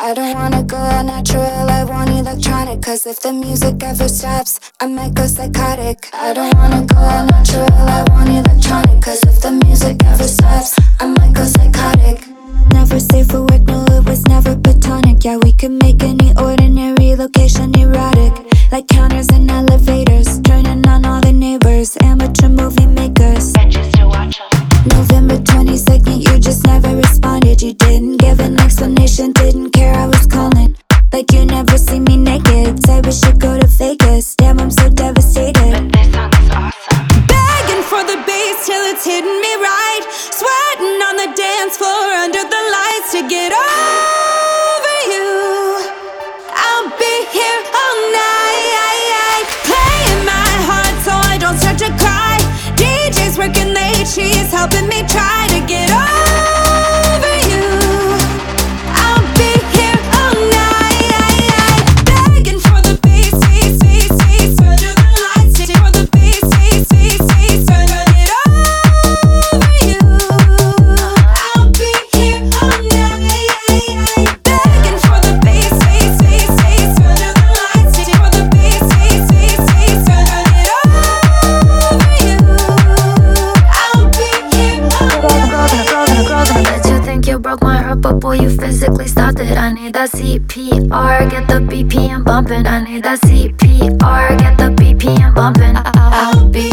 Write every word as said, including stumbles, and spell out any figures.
I don't wanna go all natural, I want electronic. Cause if the music ever stops, I might go psychotic. I don't wanna go all natural, I want electronic. Cause if the music ever stops, I might go psychotic. Never safe for work, no, it was never platonic. Yeah, we could make any ordinary location erotic. Like counters and elevators, turning on all the neighbors. Amateur movie makers. Bet you still watch 'em. November twenty-second, you just never responded. You didn't give an explanation, didn't care I was calling. Like you never see me naked. Said we should go to Vegas. Damn, I'm so devastated. But this song is awesome. Begging for the bass till it's hitting me right. Sweating on the dance floor under the lights to get over you. I'll be here all night, playing my heart so I don't start to cry. D J's working late, she's helping me try to get over you. I'll be here all night, begging for the bass, bass, bass, bass, under the lights, for the bass, bass, bass, bass, to get over you. I'll be here all night, begging for the bass, bass, bass, bass, under the lights, for the bass, bass, bass, bass, to get over you. I'll be here all night. Bet you think you broke my heart, but boy, you physically stopped it. I need that C P R, get the B P M bumping. I need that C P R, get the B P M bumping. I- I'll be